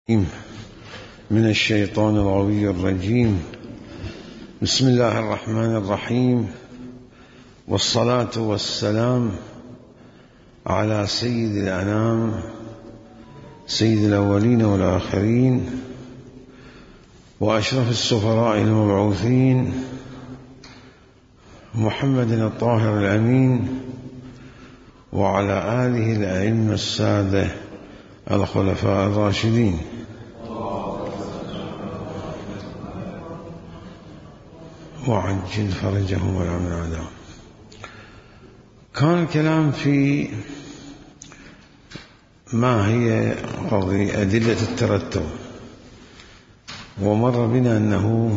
من الشيطان الغوي الرجيم. بسم الله الرحمن الرحيم، والصلاة والسلام على سيد الأنام، سيد الأولين والآخرين، وأشرف السفراء المبعوثين، محمد الطاهر الأمين، وعلى آله الأئمة السادة الخلفاء الراشدين. وعجل فرجهم والعمل عداهم. كان الكلام في ما هي أدلة الترتب، ومر بنا أنه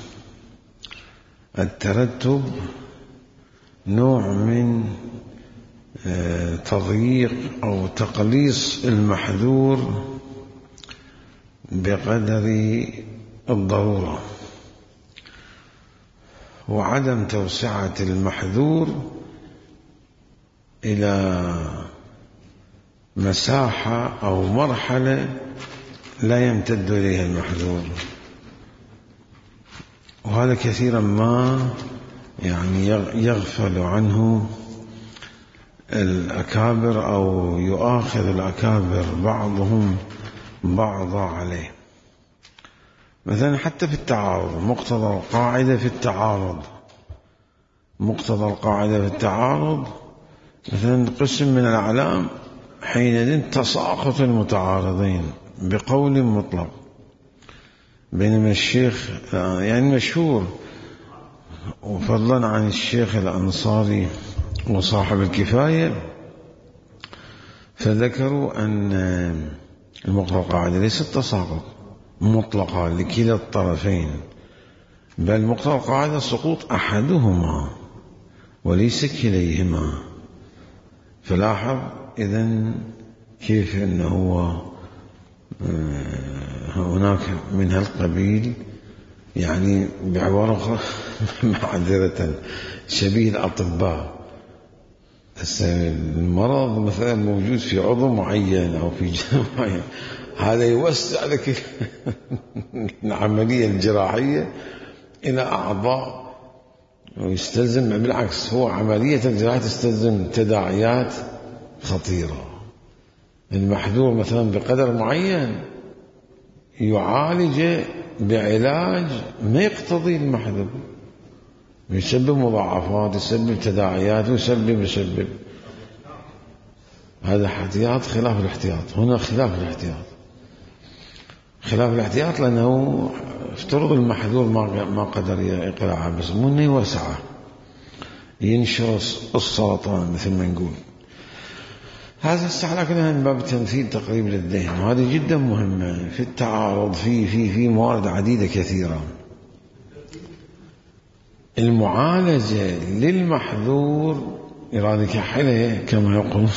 الترتب نوع من تضييق أو تقليص المحذور بقدر الضرورة، وعدم توسعة المحذور إلى مساحة أو مرحلة لا يمتد إليها المحذور. وهذا كثيرا ما يغفل عنه الأكابر، أو يؤاخذ الأكابر بعضهم بعضا عليه. مثلا حتى في التعارض، مقتضى القاعدة في التعارض مثلا قسم من الأعلام حينئذ تساقط المتعارضين بقول مطلق، بينما الشيخ مشهور، وفضلا عن الشيخ الأنصاري وصاحب الكفاية، فذكروا أن المقتضى القاعدة ليس التساقط مطلقا لكلا الطرفين، بل مقتضى القاعدة سقوط أحدهما وليس كليهما. فلاحظ إذن كيف أنه هناك من هالقبيل، بعبارة معذرة شبيه الأطباء. المرض مثلا موجود في عضو معين أو في جسم معين، هذا يوسع لك العملية الجراحية إلى أعضاء، ويستلزم بالعكس، هو عملية الجراحة تستلزم تداعيات خطيرة. المحذور مثلا بقدر معين يعالج بعلاج ما يقتضي المحذور، يسبب مضاعفات، يسبب تداعيات، ويسبب هذا احتياط خلاف الاحتياط. هنا خلاف الاحتياط لأنه افترض المحذور ما قدر يقلعها، بس مو انه يوسعه، ينشر السرطان مثل ما نقول. هذا استحلقنا من باب تمثيل تقريب للذهن، وهذه جدا مهمة في التعارض في موارد عديدة كثيرة. المعالجة للمحذور إرادة كحلة كما يقول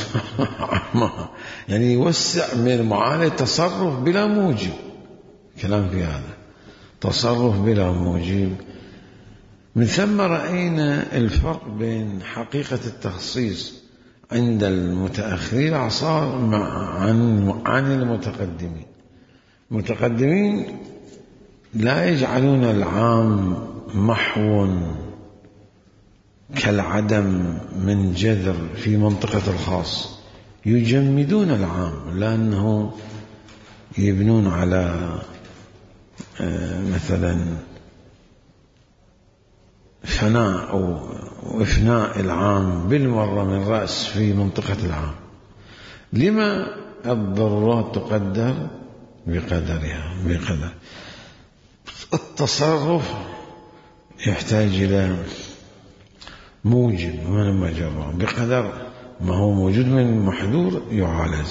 يوسع من المعالجة تصرف بلا موجب. كلام في هذا تصرف بلا موجب. من ثم رأينا الفرق بين حقيقة التخصيص عند المتأخرين الأعصار عن المتقدمين. المتقدمين لا يجعلون العام محو كالعدم من جذر في منطقة الخاص، يجمدون العام، لأنه يبنون على مثلا فناء أو إفناء العام بالمرة من رأس في منطقة العام. لما الضرورات تقدر بقدرها. التصرف يحتاج إلى موجب من المجرى بقدر ما هو موجود من المحذور يعالج.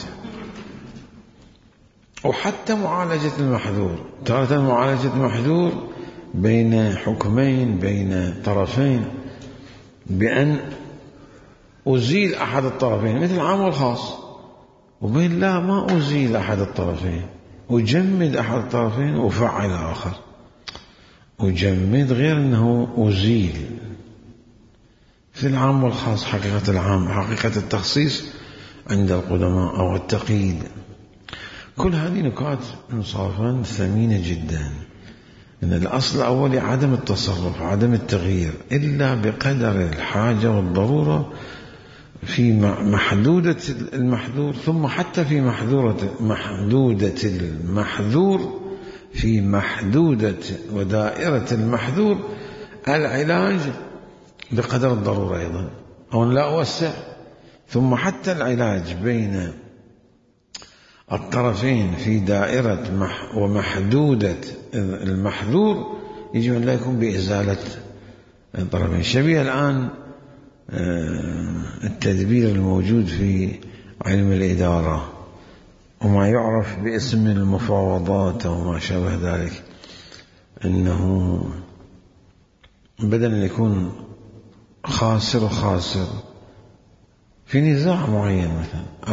وحتى معالجة المحذور، تارة معالجة المحذور بين حكمين، بين طرفين، بأن أزيل أحد الطرفين مثل العام والخاص، وبين لا ما أزيل أحد الطرفين، أجمد أحد الطرفين وفعل آخر. أجمد غير أنه أزيل. في العام والخاص حقيقة العام، حقيقة التخصيص عند القدماء أو التقييد. كل هذه نقاط إنصافا ثمينة جدا. إن الأصل الأولي عدم التصرف، عدم التغيير إلا بقدر الحاجة والضرورة في محدودة المحذور، ثم حتى في محدودة المحذور، في محدودة ودائرة المحذور العلاج بقدر الضرورة أيضا، أو لا أوسع. ثم حتى العلاج بين الطرفين في دائرة ومحدودة المحذور يجب أن لا يكون بإزالة الطرفين. شبيه الآن التدبير الموجود في علم الإدارة وما يعرف باسم المفاوضات أو ما شابه ذلك، أنه بدل أن يكون خاسر وخاسر في نزاع معين مثلا،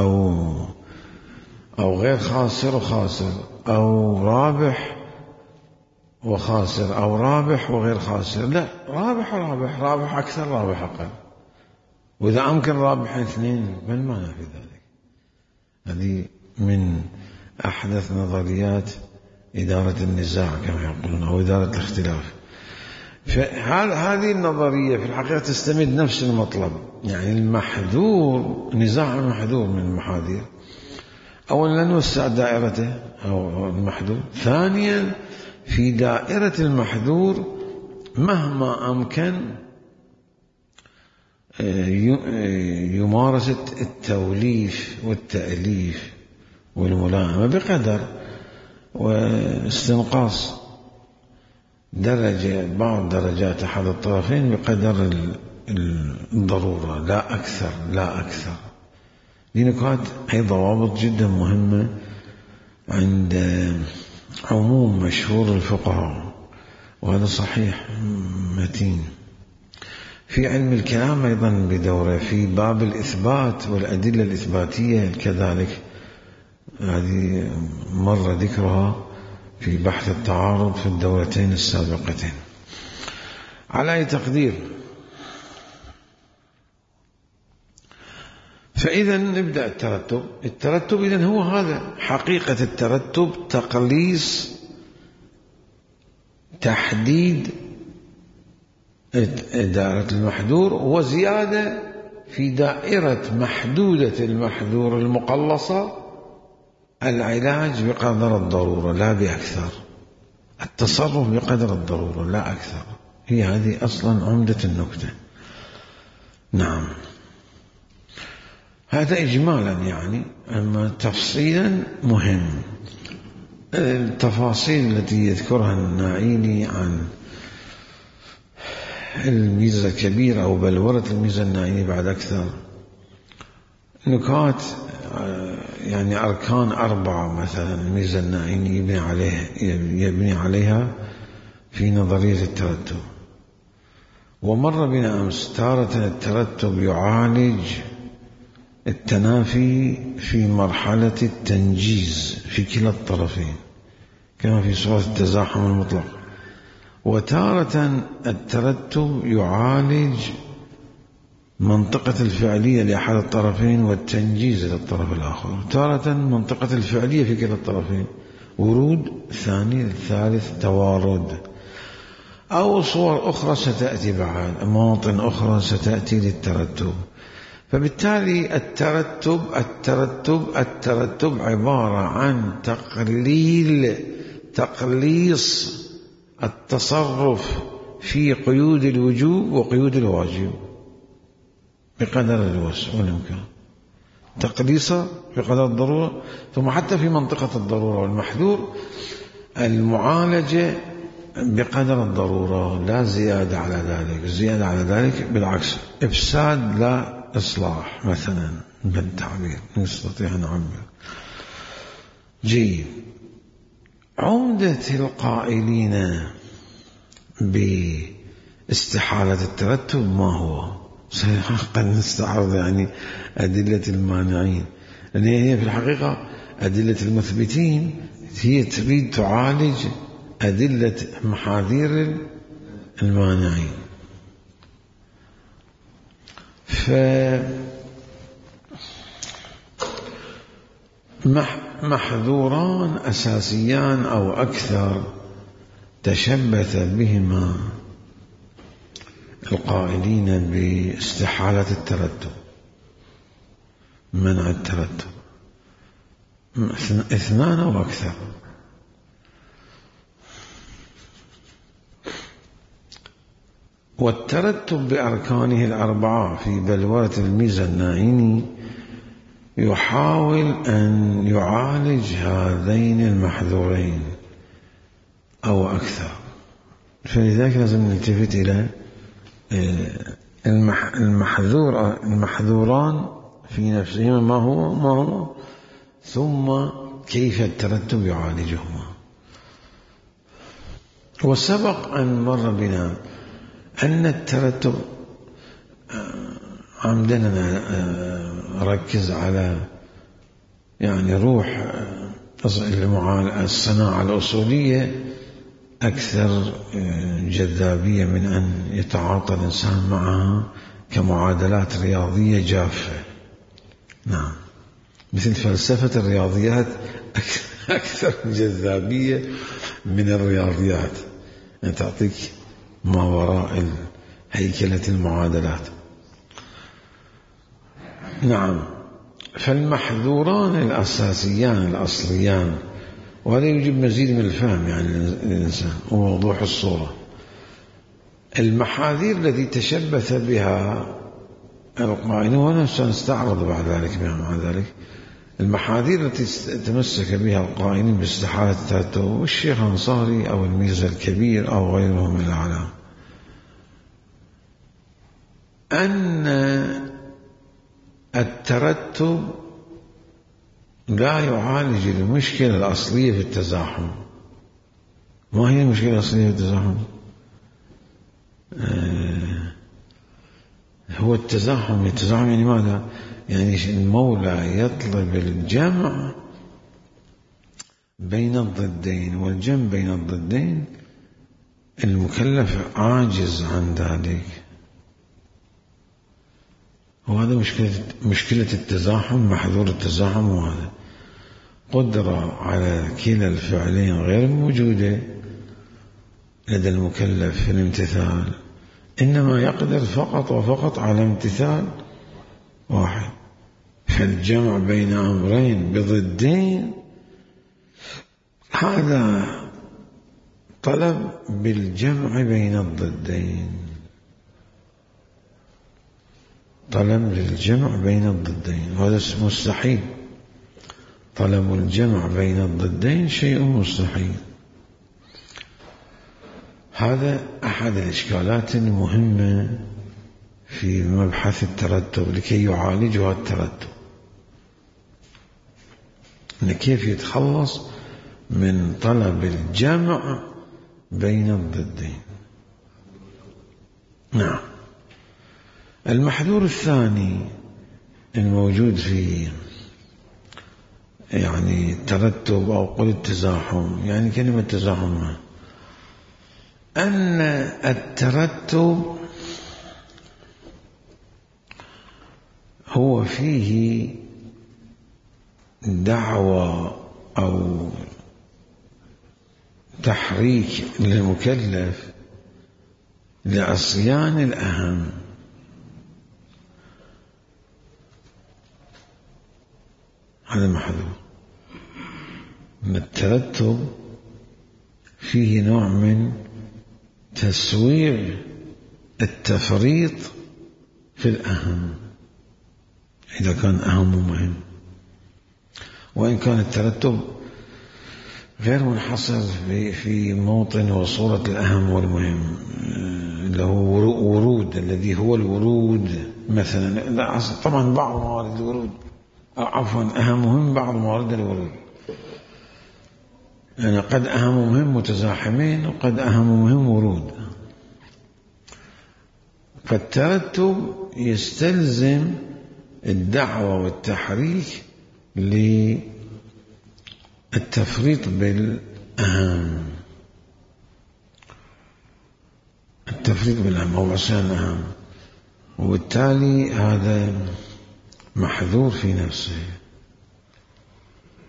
أو غير خاسر وخاسر، أو رابح وخاسر، أو رابح وغير خاسر، لا، رابح ورابح، رابح أكثر رابح أقل، وإذا أمكن رابحين اثنين ما المانع في ذلك. هذه من أحدث نظريات إدارة النزاع كما يقولون، أو إدارة الاختلاف. فهذه النظرية في الحقيقة تستمد نفس المطلب، يعني المحذور، نزاع المحذور من المحاذير، أولا لا نوسع دائرته أو المحذور، ثانيا في دائرة المحذور مهما أمكن يمارسة التوليف والتأليف والملائمة بقدر، واستنقاص درجة بعض درجات أحد الطرفين بقدر الضرورة، لا أكثر لا أكثر. دي نقاط هي ضوابط جدا مهمة عند عموم مشهور الفقهاء، وهذا صحيح متين. في علم الكلام أيضا بدوره، في باب الإثبات والأدلة الإثباتية كذلك، هذه مر ذكرها في بحث التعارض في الدورتين السابقتين. على أي تقدير، فإذا نبدأ الترتب إذن هو هذا حقيقة الترتب، تقليص تحديد دائرة المحذور وزيادة في دائرة محدودة المحذور المقلصة، العلاج بقدر الضرورة لا بأكثر، التصرف بقدر الضرورة لا أكثر. هي هذه أصلا عمدة النكتة. نعم، هذا إجمالا يعني، أما تفصيلا مهم. التفاصيل التي يذكرها الناعيني عن الميزة الكبيرة أو بلورة الميزة الناعيني بعد أكثر، نكات يعني أركان 4 مثلا الميزة الناعيني يبني عليها في نظرية الترتب. ومر بنا أمس تارة الترتب يعالج التنافي في مرحلة التنجيز في كلا الطرفين كما في صورة التزاحم المطلق، وتارة الترتب يعالج منطقة الفعلية لأحد الطرفين والتنجيز للطرف الآخر، تارة منطقة الفعلية في كلا الطرفين، ورود ثاني الثالث توارد، أو صور أخرى ستأتي بعد، مواطن أخرى ستأتي للترتب. فبالتالي الترتب عبارة عن تقليص التصرف في قيود الوجوب وقيود الواجب بقدر الوسع والإمكان، تقليصه بقدر الضرورة، ثم حتى في منطقة الضرورة والمحذور المعالجة بقدر الضرورة لا زيادة على ذلك. الزيادة على ذلك بالعكس إفساد لا إصلاح مثلا بالتعبير نستطيع أن نعبر. جيد. عمدة القائلين باستحالة الترتب ما هو؟ قد نستعرض يعني أدلة المانعين، لأن هي في الحقيقة أدلة المثبتين هي تريد تعالج أدلة محاذير المانعين. محذوران أساسيان أو أكثر تشبث بهما القائلين باستحالة الترتب، منع الترتب، 2 أو أكثر. والترتب بأركانه 4 في بلورة الميزانعيني يحاول أن يعالج هذين المحذورين أو أكثر، فلذلك لازم نلتفت إلى المحذوران في نفسهما ما هو ثم كيف الترتب يعالجهما. وسبق أن مر بنا أن الترتب عمدنا ركز على يعني روح الصناعة الأصولية أكثر جذابية من أن يتعاطى الإنسان معها كمعادلات رياضية جافة. نعم، مثل فلسفة الرياضيات أكثر جذابية من الرياضيات، يعني تعطيك ما وراء هيكلة المعادلات. نعم، فالمحذوران الأساسيان الأصليان، وهذا يجب مزيد من الفهم يعني الإنسان ووضوح الصورة. المحاذير التي تشبث بها القائلون، وأنا سنستعرض بعد ذلك بها مع ذلك، المحاذير التي تمسك بها القائلين باستحالة الترتب، والشيخ أنصاري أو الميرزا الكبير أو غيرهم من الأعلام، أن الترتب لا يعالج المشكلة الأصلية في التزاحم. ما هي المشكلة الأصلية في التزاحم؟ هو التزاحم يعني ماذا؟ يعني المولى يطلب الجمع بين الضدين، والجمع بين الضدين المكلف عاجز عن ذلك، وهذا مشكلة التزاحم، محذور التزاحم. وهذا قدرة على كلا الفعلين غير موجودة لدى المكلف في الامتثال، إنما يقدر فقط وفقط على امتثال واحد. فالجمع بين أمرين بضدين هذا طلب بالجمع بين الضدين، طلب للجمع بين الضدين، وهذا مستحيل. طلب الجمع بين الضدين شيء مستحيل. هذا أحد الإشكالات المهمة في مبحث الترتب لكي يعالجها الترتب، إن كيف يتخلص من طلب الجمع بين الضدين. نعم. المحذور الثاني الموجود في يعني الترتب أو قل التزاحم، يعني كلمة تزاحم، أن الترتب هو فيه دعوة أو تحريك للمكلف لعصيان الأهم. هذا محذور. أن الترتب فيه نوع من تسويغ التفريط في الأهم إذا كان أهم مهم، وإن كان الترتب غير منحصر في موطن وصورة الأهم والمهم، اللي هو ورود، الذي هو الورود مثلا. لا طبعا بعض موارد الورود، عفوا أهم مهم بعض موارد الورود، يعني قد أهم مهم متزاحمين وقد أهم مهم ورود. فالترتب يستلزم الدعوة والتحريك للتفريط بالأهم، التفريط بالأهم أو عصيان الأهم، وبالتالي هذا محذور في نفسه.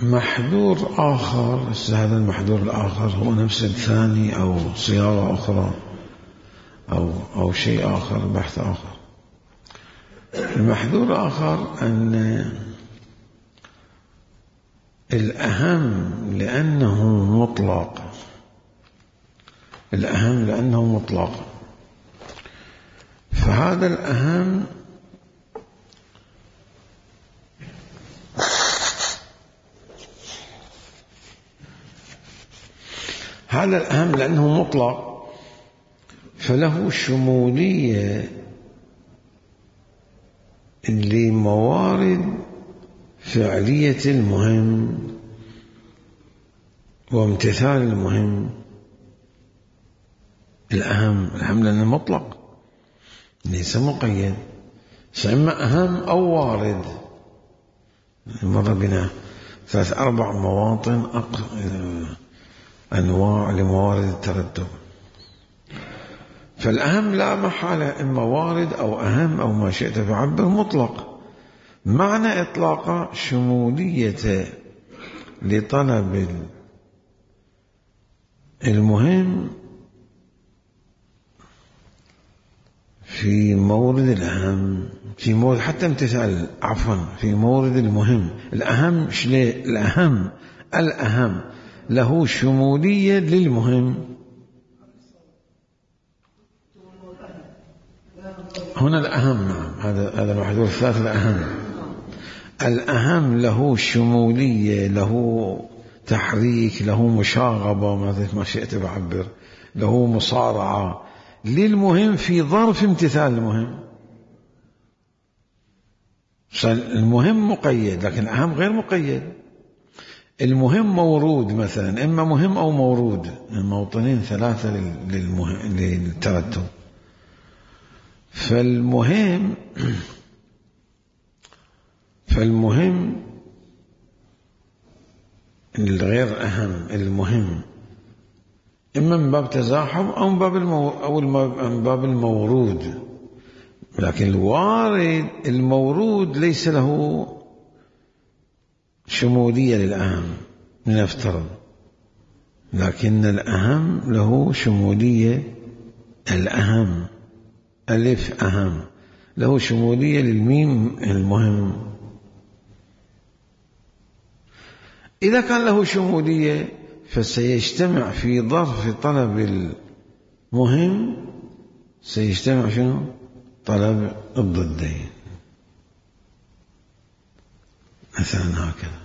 محذور آخر، هذا المحذور الآخر هو نفس الثاني أو صياغة أخرى أو شيء آخر، بحث آخر. المحذور الآخر أن الأهم لأنه مطلق، الأهم لأنه مطلق، فهذا الأهم لأنه مطلق فله شمولية لموارد فعلية المهم وامتثال المهم. الأهم لأنه مطلق ليس مقيد، فإما أهم أو وارد. مر بنا 3-4 مواطن أنواع لموارد الترتب، فالأهم لا محالة إما وارد أو أهم أو ما شئت فعبر مطلق. معنى إطلاق شمولية لطلب المهم في مورد الأهم، في مورد حتى امتثال في مورد المهم. الأهم الأهم له شمولية للمهم. هنا الأهم، نعم، هذا المحذور الثالث. الأهم له شمولية، له تحريك، له مشاغبة، ما شئت بعبر، له مصارعة للمهم في ظرف امتثال المهم. المهم مقيد لكن الأهم غير مقيد. المهم مورود مثلا، إما مهم أو مورود، الموطنين 3 للترتب. فالمهم الغير أهم، المهم إما من باب تزاحم أو من باب المورود. لكن المورود ليس له شمولية للأهم نفترض، لكن الأهم له شمولية. الأهم ألف أهم له شمولية للميم المهم. إذا كان له شمولية فسيجتمع في ظرف طلب المهم، سيجتمع شنو؟ طلب الضدين مثلا هكذا.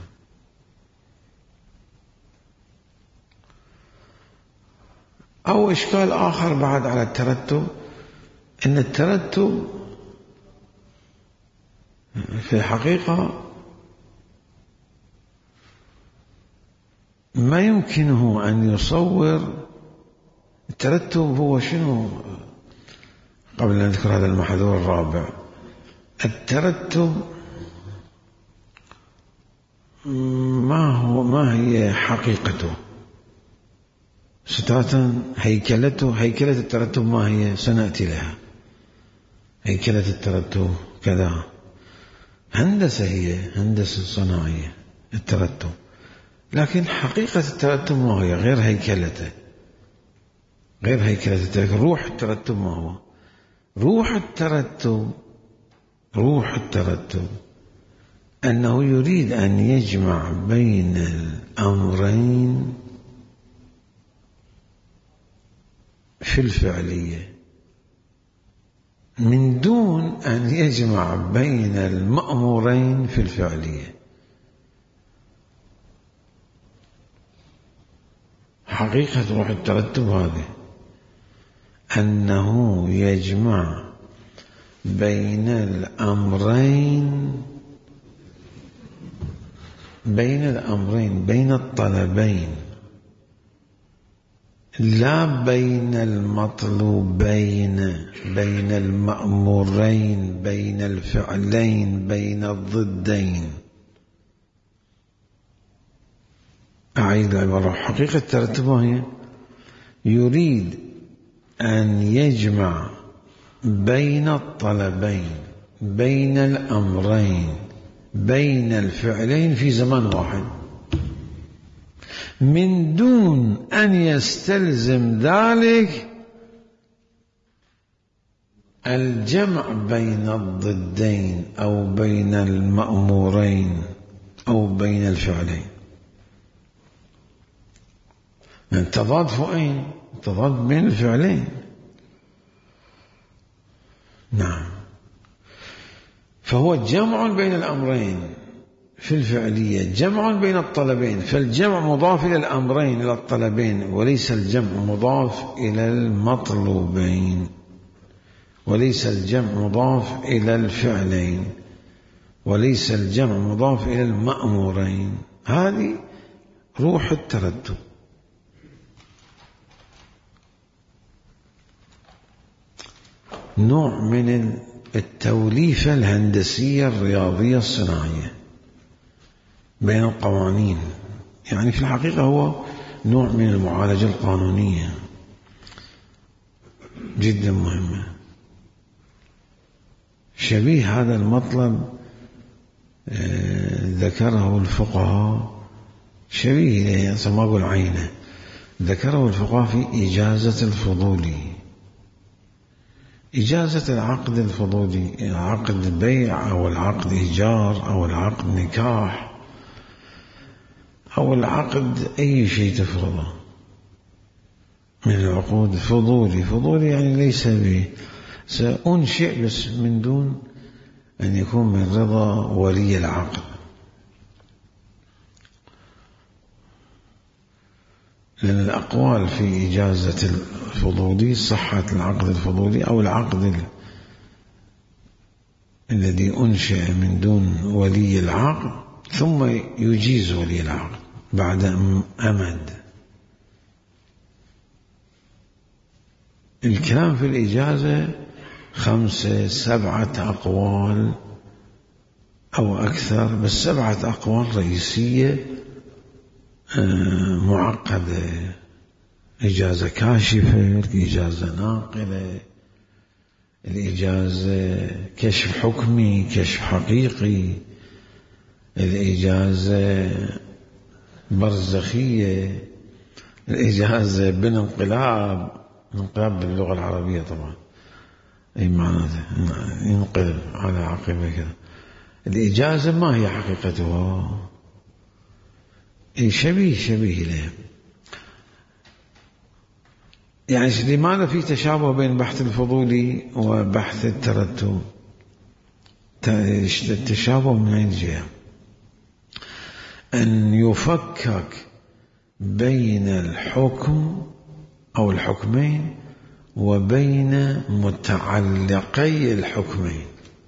أو إشكال آخر بعد على الترتب، إن الترتب في الحقيقة ما يمكنه أن يصور. الترتب هو شنو؟ قبل أن نذكر هذا المحذور الرابع، الترتب ما هي حقيقته؟ ستاتا هيكلة الترتب ما هي؟ سنأتي لها. هيكلة الترتب كذا، هندسة، هي هندسة صناعية الترتب، لكن حقيقة الترتب ما هي؟ غير هيكلته، غير هيكلة الترتب. روح الترتب ما هو؟ روح الترتب أنه يريد أن يجمع بين الأمرين في الفعلية من دون أن يجمع بين المأمورين في الفعلية. حقيقة روح الترتب هذه، أنه يجمع بين الأمرين، بين الطلبين، لا بين المطلوبين، بين المأمورين، بين الفعلين، بين الضدين. أعيد العبارة. حقيقة الترتب هي يريد أن يجمع بين الطلبين، بين الأمرين، بين الفعلين في زمان واحد. من دون أن يستلزم ذلك الجمع بين الضدين أو بين المأمورين أو بين الفعلين. التضاد فوقين، التضاد بين الفعلين. نعم، فهو جمع بين الأمرين في الفعلية، جمع بين الطلبين، فالجمع مضاف إلى الأمرين إلى الطلبين، وليس الجمع مضاف إلى المطلوبين، وليس الجمع مضاف إلى الفعلين، وليس الجمع مضاف إلى المأمورين. هذه روح الترتب. نوع من التوليفة الهندسية الرياضية الصناعية بين القوانين، يعني في الحقيقة هو نوع من المعالجة القانونية جدا مهمة. شبيه هذا المطلب ذكره الفقهاء، شبيه إليه ما أقول عينه، ذكره الفقهاء في إجازة الفضولي. إجازة العقد الفضولي، عقد بيع أو العقد إيجار أو العقد نكاح أو العقد أي شيء تفرضه من العقود. فضولي، فضولي يعني ليس به، سأنشئ بس من دون أن يكون من رضا ولي العقد. لأن الأقوال في إجازة الفضولي صحة العقد الفضولي أو العقد الذي أنشئ من دون ولي العقد ثم يجيز ولي العقد بعد أمد. الكلام في الإجازة 5 7 أقوال أو أكثر، بس 7 أقوال رئيسية معقدة: إجازة كاشفة، الإجازة ناقلة، الإجازة كشف حكمي، كشف حقيقي، الإجازة برزخية، الإجازة بالانقلاب، انقلاب باللغة العربية طبعا أي معناته ينقلب على عقبه كذا. الإجازة ما هي حقيقتها؟ شبيه له. يعني لماذا في تشابه بين بحث الفضولي وبحث الترتب؟ التشابه من أي جهة؟ أن يفكك بين الحكم أو الحكمين وبين متعلقي الحكمين.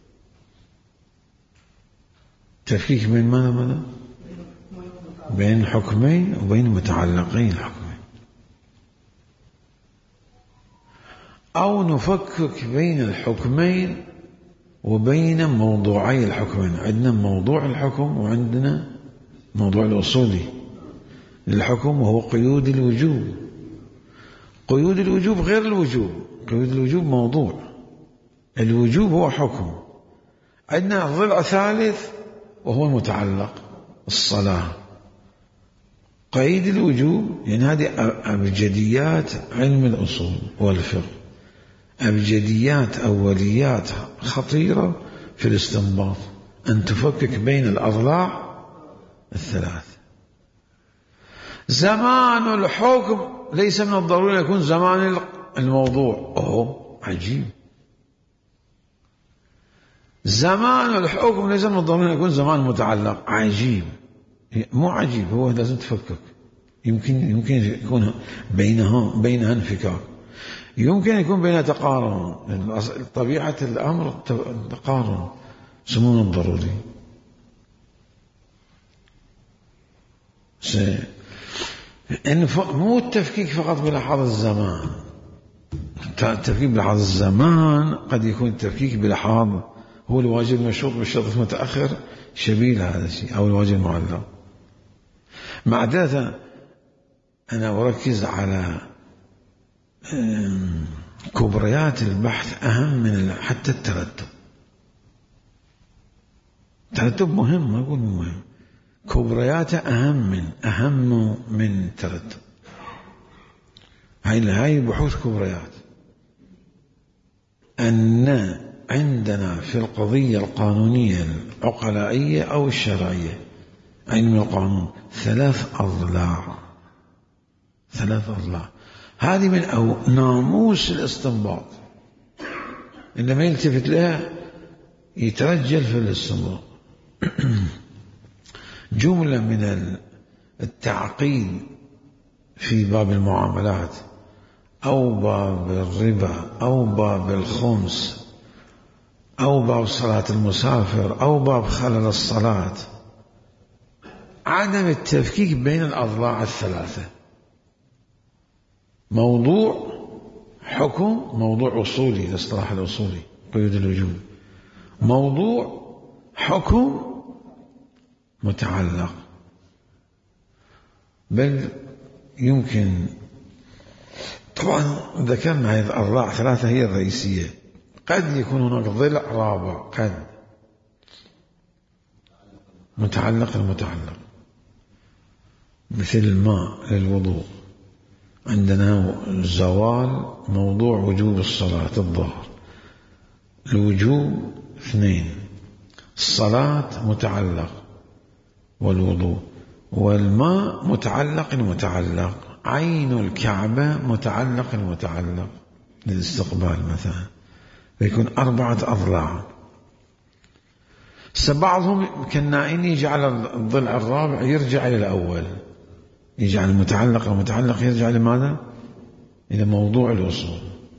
تفكيك بين ماذا؟ بين حكمين وبين متعلقي الحكمين. أو نفكك بين الحكمين وبين موضوعي الحكمين. عندنا موضوع الحكم وعندنا موضوع الأصولي للحكم وهو قيود الوجوب. قيود الوجوب غير الوجوب، قيود الوجوب موضوع، الوجوب هو حكم. عندنا ضلع ثالث وهو المتعلق الصلاة. قيد الوجوب يعني هذه أبجديات علم الأصول والفقه، أبجديات أوليات خطيرة في الاستنباط، أن تفكك بين الأضلاع الثلاث. زمان الحكم ليس من الضروري يكون زمان الموضوع. عجيب. زمان الحكم ليس من الضروري يكون زمان المتعلق. عجيب. مو عجيب، هو لازم تفكك. يمكن يكون بينها انفكاك، يمكن يكون بينها تقارن. طبيعة الأمر تقارن، سمون الضروري. مو التفكيك فقط بلحاظ الزمان. التفكيك بلحاظ الزمان قد يكون التفكيك بلحاظ هو الواجب المشروط بالشرط المتأخر، شبيه هذا الشيء، أو الواجب المعلق. مع ذلك أنا أركز على كبريات البحث أهم من حتى الترتب. الترتب مهم، ما أقول مهم، كبرياته أهم من الترتب. هاي بحوث كبريات. أن عندنا في القضية القانونية العقلائية أو الشرعية علم القانون 3 أضلاع. هذه من أو ناموس الاستنباط، إنما يلتفت لها يترجل في الاستنباط. جملة من التعقيد في باب المعاملات أو باب الربا أو باب الخمس أو باب صلاة المسافر أو باب خلل الصلاة، عدم التفكيك بين الأضلاع 3. موضوع حكم، موضوع أصولي، الاصطلاح الأصولي قيود الوجوب، موضوع حكم متعلق. بل يمكن طبعا ذكرنا هذه الأضلاع 3 هي الرئيسية. قد يكون هناك ضلع رابع، قد متعلق مثل الماء للوضوء. عندنا زوال موضوع وجوب الصلاة الظهر، الوجوب 2، الصلاة متعلق والوضوء، والماء متعلق، عين الكعبة متعلق للاستقبال مثلا، فيكون 4 أضلاع. بعضهم كالنائين يجعل الضلع الرابع يرجع إلى الأول، يجعل المتعلق يرجع لماذا؟ إلى موضوع الوصول.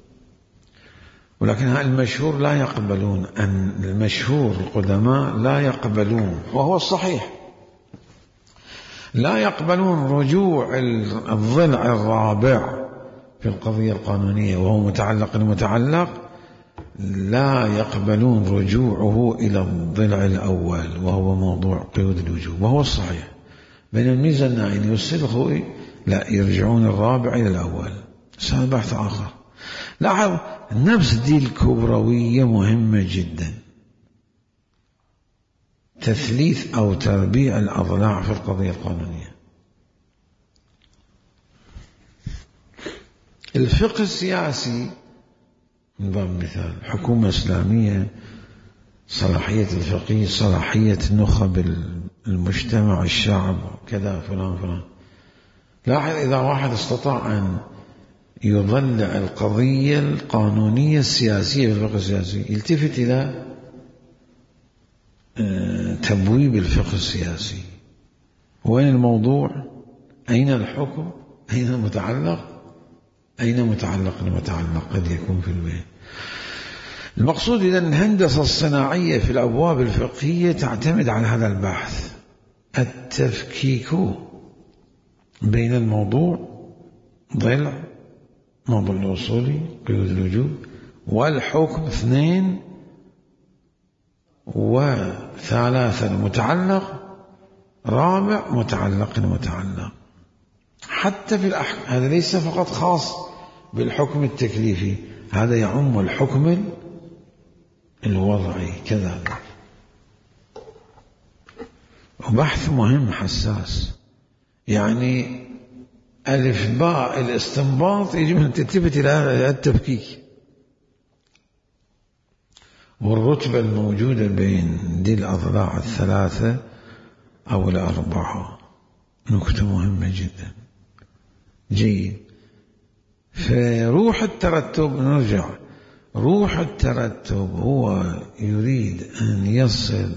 ولكن المشهور لا يقبلون، أن المشهور القدماء لا يقبلون، وهو الصحيح، لا يقبلون رجوع الضلع الرابع في القضية القانونية وهو متعلق، لا يقبلون رجوعه إلى الضلع الأول وهو موضوع قيود الوجوب، وهو الصحيح. بين الميزة النائين والسلخوي لا، يرجعون الرابع إلى الأول. هذا بحث آخر. لاحظ النفس دي الكبروية مهمة جدا، تثليث أو تربيع الأضلاع في القضية القانونية. الفقه السياسي من باب مثال، حكومة إسلامية، صلاحية الفقيه، صلاحية نخب المجتمع، الشعب، كذا فلان. لاحظ إذا واحد استطاع أن يضلع القضية القانونية السياسية في الفقه السياسي، يلتفت إلى تبويب الفقه السياسي. وين الموضوع؟ أين الحكم؟ أين المتعلق قد يكون في البيت. المقصود إذا الهندسة الصناعية في الأبواب الفقهية تعتمد على هذا البحث، التفكيك بين الموضوع ضلع، موضوع الأصولي قيود الوجوب، والحكم 2 و3 المتعلق، رابع متعلق. حتى في الأحكام هذا ليس فقط خاص بالحكم التكليفي، هذا يعم الحكم الوضعي كذلك. وبحث مهم حساس، يعني ألف باء الاستنباط يجب أن تلتفت إلى التفكيك. والرتبة الموجودة بين دي الأضلاع 3 أو 4 نكتة مهمة جدا. جيد. فروح الترتب، نرجع، روح الترتب هو يريد أن يصل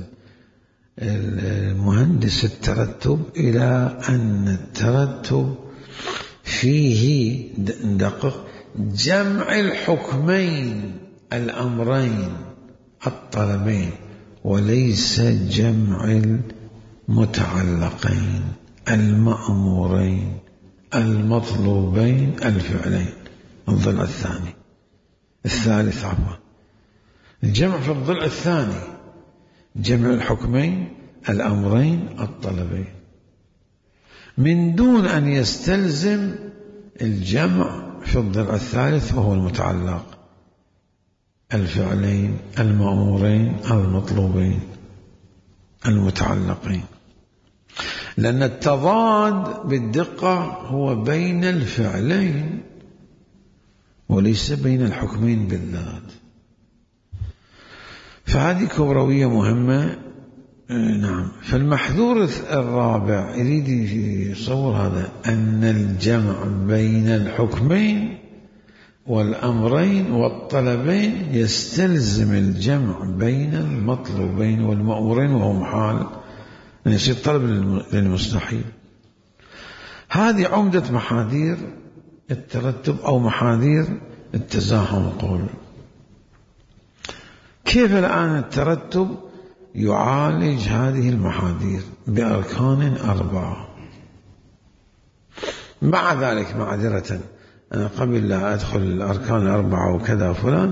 المهندس الترتب إلى أن الترتب فيه دقق جمع الحكمين الأمرين الطلبين، وليس جمع المتعلقين المأمورين المطلوبين الفعلين. الضلع الثالث الجمع في الضلع الثاني، جمع الحكمين الأمرين الطلبين، من دون أن يستلزم الجمع في الضلع الثالث وهو المتعلق، الفعلين المأمورين المطلوبين المتعلقين. لأن التضاد بالدقة هو بين الفعلين وليس بين الحكمين بالذات. فهذه كبروية مهمة. نعم. فالمحذور الرابع يريد يصور هذا، أن الجمع بين الحكمين والأمرين والطلبين يستلزم الجمع بين المطلوبين والمأمورين، وهو محال أن يصير طلب للمستحيل. هذه عمدة محاذير الترتب أو محاذير التزاحم. قول كيف الآن الترتب يعالج هذه المحاذير بأركان 4. مع ذلك معذرة، أنا قبل لا أدخل الأركان 4 وكذا فلان،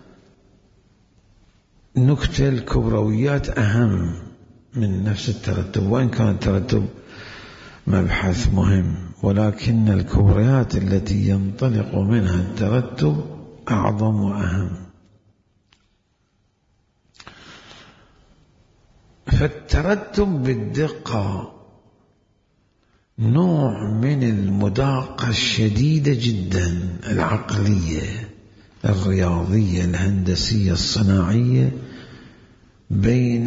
نكتة الكبرويات أهم من نفس الترتب، وإن كان الترتب مبحث مهم، ولكن الكبريات التي ينطلق منها الترتب أعظم وأهم. فالترتب بالدقة نوع من المداقة الشديدة جدا، العقلية الرياضية الهندسية الصناعية، بين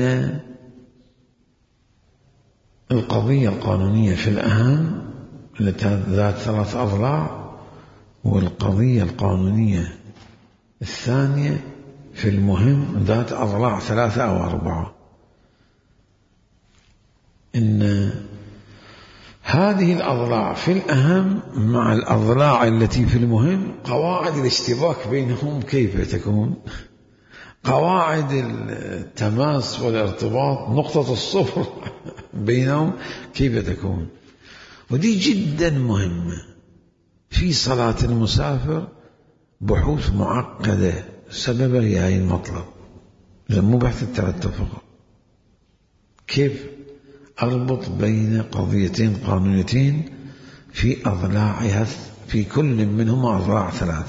القضية القانونية في الأهم ذات 3 أضلاع، والقضية القانونية الثانية في المهم ذات أضلاع 3 أو 4. إن هذه الأضلاع في الأهم مع الأضلاع التي في المهم قواعد الاشتباك بينهم كيف تكون؟ قواعد التماس والارتباط، نقطة الصفر بينهم كيف تكون؟ ودي جدا مهمة في صلاة المسافر. بحوث معقدة سببها هي المطلب، مو بحث الترتب فقط. كيف أربط بين قضيتين قانونيتين في أضلاعها، في كل منهما أضلاع 3،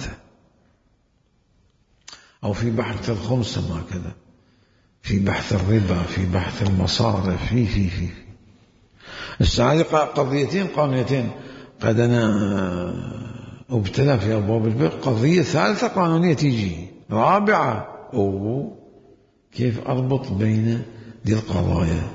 أو في بحث الخمسة ما كذا، في بحث الربا، في بحث المصارف، في هذه قضيتين قانونيتين. قد أنا ابتلى في أبواب الفقه قضية ثالثة قانونية تيجي رابعة، كيف أربط بين دي القضايا؟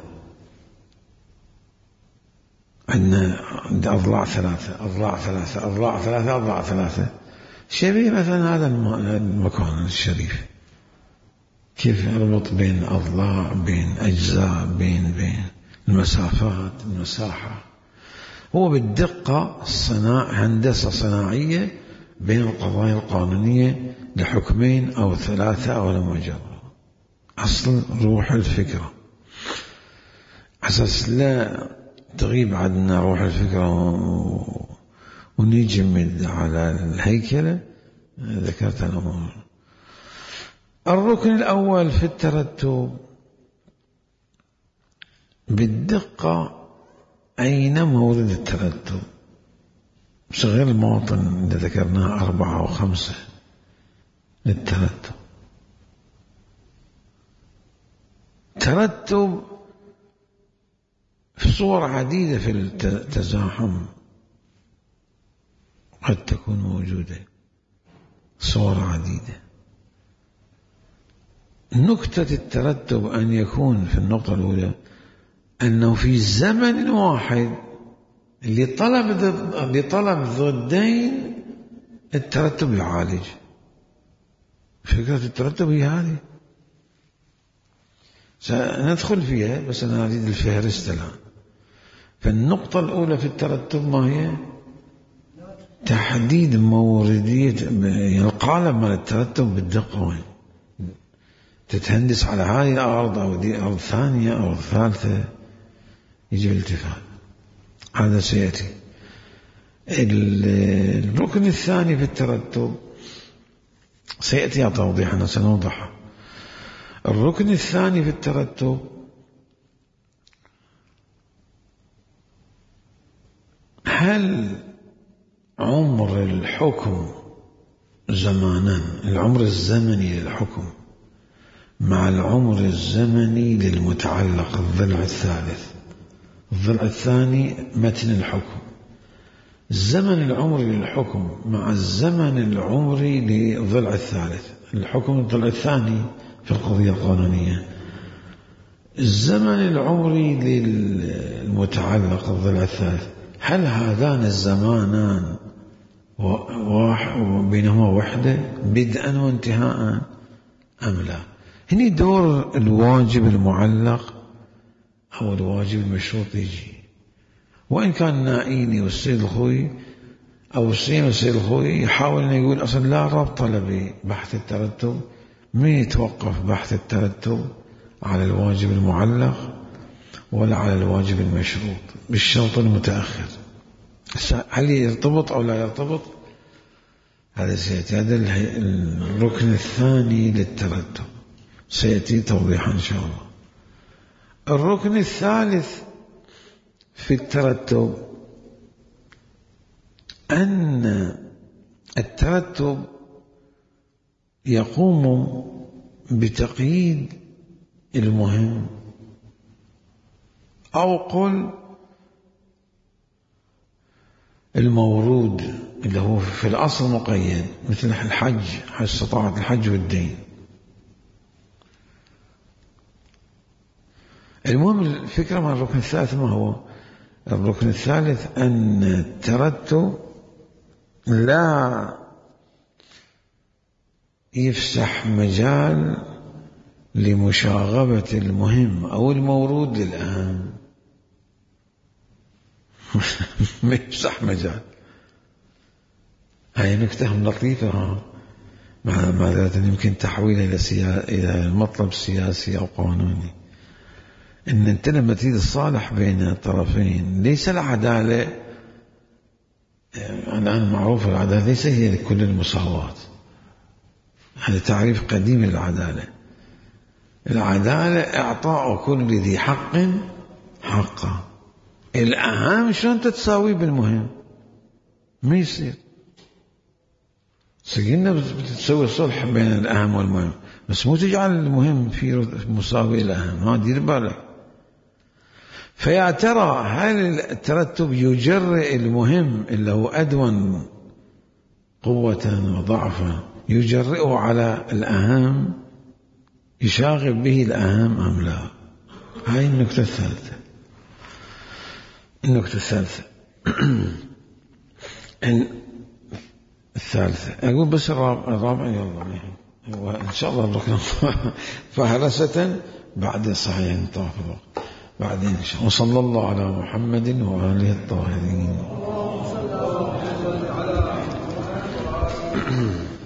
عندنا أضلاع 3 أضلاع 3 أضلاع 3 أضلاع 3، شبيه مثلا هذا المكان الشريف، كيف أربط بين أضلاع، بين أجزاء، بين المسافات، المساحة. هو بالدقة هندسة صناعية بين القضايا القانونية لحكمين أو 3 أو لمجرد. أصل روح الفكرة، أساس لا تغيب عنا روح الفكرة ونجمد على الهيكلة. ذكرت الأمور. الركن الأول في الترتب بالدقة أين مورد الترتب، صغير المواطن اللي ذكرناها 4 أو 5 للترتب. ترتب في صور عديدة في التزاحم قد تكون موجودة، صور عديدة. نكتة الترتب أن يكون في النقطة الأولى أنه في زمن واحد لطلب ضدين الترتب يعالج. فكرة الترتب هي هذه، سندخل فيها بس أنا أريد الفهرست الآن. فالنقطة الأولى في الترتب ما هي؟ تحديد موردية القالب مال الترتب بالدقة. وين تتهندس على هذه الأرض أو دي أرض ثانية أو ثالثة، يجي الالتفات. هذا سيأتي. الركن الثاني في الترتب سيأتي توضيح، أنا سنوضح. الركن الثاني في الترتب هل عمر الحكم زمانا، العمر الزمني للحكم مع العمر الزمني للمتعلق، الضلع الثالث، الضلع الثاني متن الحكم، الزمن العمري للحكم مع الزمن العمري للضلع الثالث. الحكم الضلع الثاني في القضية القانونية، الزمن العمري للمتعلق الضلع الثالث، هل هذان الزمانان بينهما وحدة بدءا وانتهاء أم لا؟ هني دور الواجب المعلق أو الواجب المشروط يجي، وإن كان نائيني والسيد الخوي أو السين والسيد الخوي يحاول أن يقول أصلا لا ربط ببحث الترتب، من يتوقف بحث الترتب على الواجب المعلق ولا على الواجب المشروط بالشرط المتأخر، هل يرتبط أو لا يرتبط؟ هذا سيأتي، هذا الركن الثاني للترتب سيأتي توضيحا إن شاء الله. الركن الثالث في الترتب أن الترتب يقوم بتقييد المهم، أو قل المورود اللي هو في الأصل مقيد، مثل الحج، استطاعة الحج والدين. المهم الفكرة من الركن الثالث ما هو؟ الركن الثالث أن الترتب لا يفسح مجال لمشاغبة المهم أو المورود للأهم. ما يفسح مجال. هاي نكتة لطيفة معذرة يمكن تحويلها إلى مطلب سياسي أو قانوني، إن أنت لما تريد الصالح بين الطرفين، ليس العدالة الآن معروف، العدالة ليس هي لكل المساواة، هذا تعريف قديم للعدالة. العدالة إعطاء كل ذي حق حقه، الأهم شلون تتساوي بالمهم، ما يصير. سجلنا بتسوي صلح بين الأهم والمهم، بس مو تجعل المهم في مساوي الأهم، ها دير بالك. فيا ترى هل الترتب يجرئ المهم اللي هو أدون قوة وضعفا، يجرئه على الأهم، يشاغب به الأهم أم لا؟ هاي النكتة الثالثة. النكتة الثالثة الثالثة أقول بس الرابع يلا إن شاء الله الركن فهرسة بعد صحيح طاف الوقت بعدين إن شاء الله. وصلى الله على محمد وآله الطاهرين.